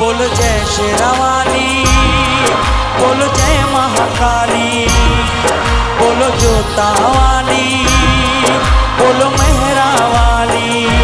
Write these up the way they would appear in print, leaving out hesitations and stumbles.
बोलो जय शेरावाली, बोलो जय महाकाली, बोलो जोता वाली, बोलो मेहरा वाली।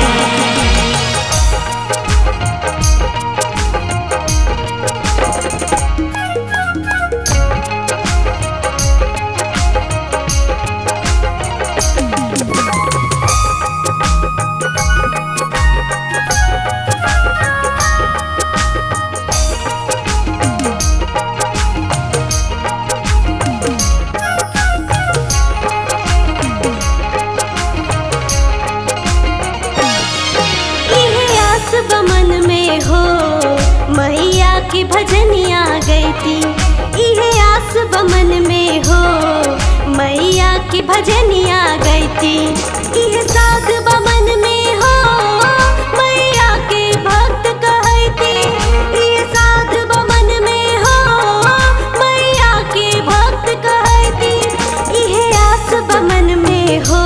की भजनिया गई थी, इहे आस बमन में हो मैया की भजनिया गई थी। इहे साध बमन में हो मैया के भक्त कहई थी, इहे साध बमन में हो मैया के भक्त कहई थी। इहे आस बमन में हो,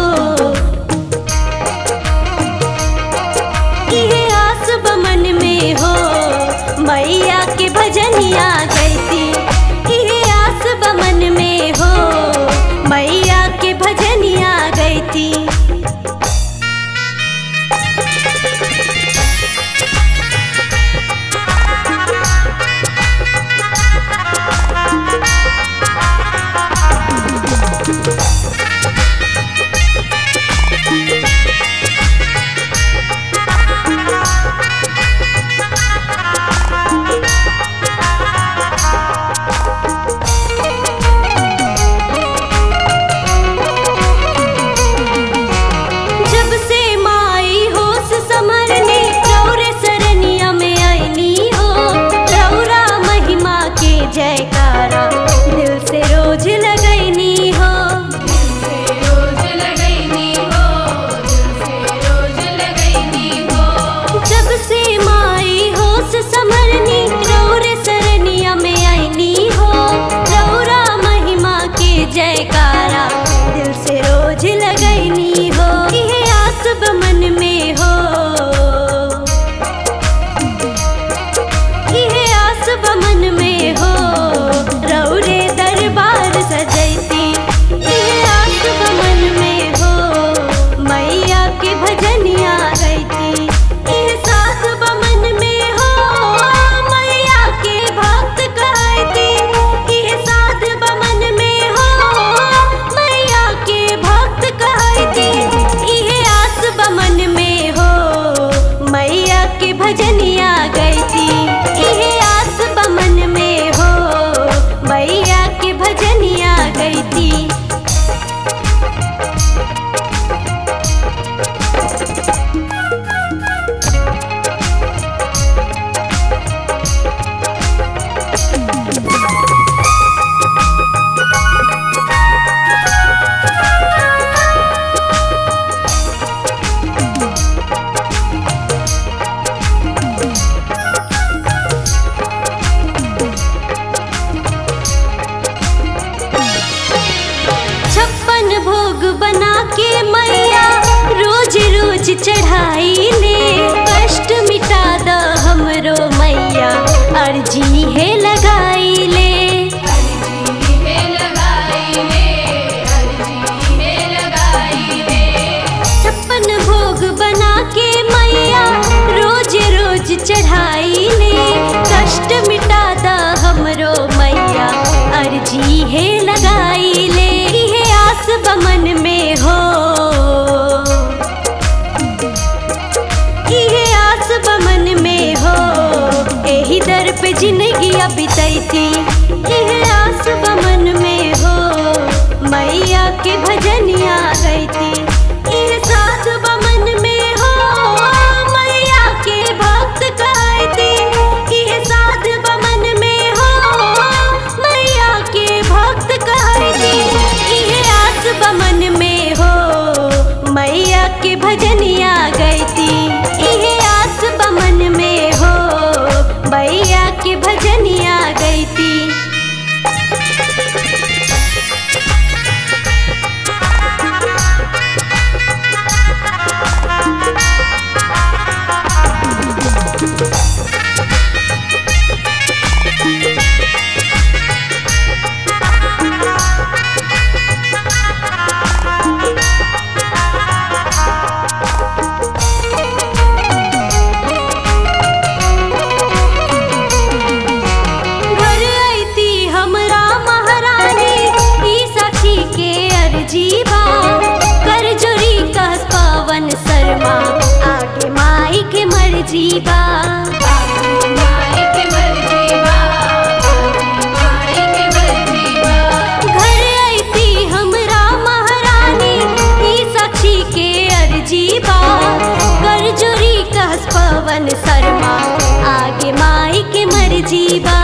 इहे आस बमन में हो मैया के भजनिया गई थी। इहे आस बमन में हो मैया के भजनिया गई थी। जयकारा दिल से रोज लगैनी हो, दिल से रोज लगैनी हो, दिल से रोज लगैनी हो। जब से माई होश समरनी रौरे सरनिया में आईनी हो, रौरा महिमा के जयकारा दिल से रोज लगैनी हो। इहे आस बमन में हो, इहे आस बमन में हो रौरे दरबार सजैती। इहे आस बमन में हो मैया के भजनिया गईती। इहे साथ बमन में हो मैया के भक्त कहती। इहे साथ बमन में हो मैया के भक्त कहती। इहे आस बमन में हो मैया के भजनिया गईती। इहे आस बमन में हो मैया के भजनिया गई थी। भोग बना के मैया रोज रोज चढ़ाई ले। कष्ट मिटा द हमरो मैया अर्जी है लगाई ले, अर्जी है लगाई ले, अर्जी है लगाई ले। 56 भोग बना के मैया रोज रोज चढ़ाई ले। कष्ट मिटा द हमरो मैया अर्जी है लगाई ले। आस बमन में हो, इहे आस बमन में हो एही दर पे जिंदगी बितैती। इहे आस बमन में हो मैया के भजनिया गईती। इहे साथ बमन में हो मैया के भक्त कहती। इहे साथ बमन में हो मैया के भक्त कहती। इहे आस बमन में हो मैया के भजनिया गईती। इहे आस बमन में हो मैया के भजनिया गईती। मर्जी बा। माई के मर्जी बा, माई के मर्जी बा। घर आईती हमरा महारानी ई साक्षी के अर्जी बा। कर जोरी कहस पवन शर्मा आगे माई के मर्जी बा।